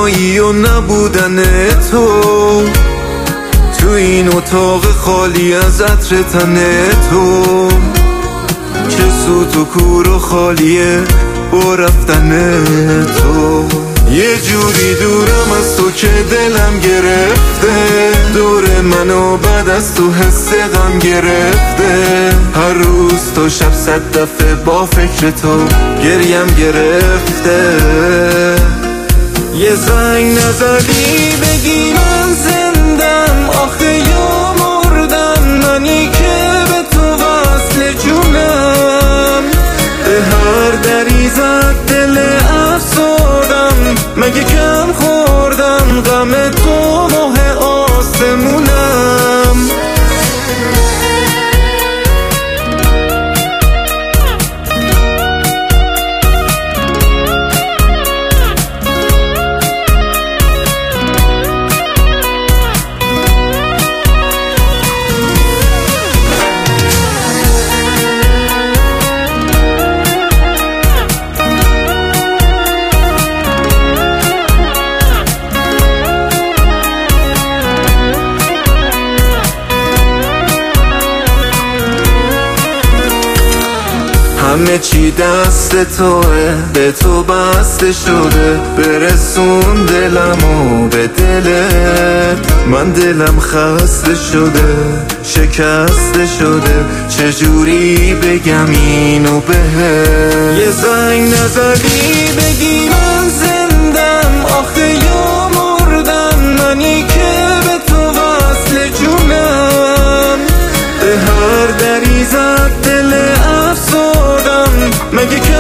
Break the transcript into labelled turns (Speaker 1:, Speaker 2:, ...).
Speaker 1: تنهایی و نبودن تو این اتاق خالی از عطر تن تو، چه سوت و کور و خالیه با رفتن تو. یه جوری دورم از تو که دلم گرفته، دور منو بعد از تو حس غم گرفته. هر روز تو شب 100 دفعه با فکر تو گریم گرفته. یه زنگ نزدی بگی من زندم، آخه یا مردم منی که به تو وصل جونم. به هر دری زد دل افسردم، مگه کم خوردم غم تو ماه آسمونم. همه چی دست توه، به تو بسته شده. برسون دلمو به دلت، من دلم خسته شده شکسته شده. چجوری بگم اینو بهت؟ یه زنگ نزدی بگی من زندم، آخه یا مردم منی که به تو وصل جونم. به هر دری زد دل افسردم، مگه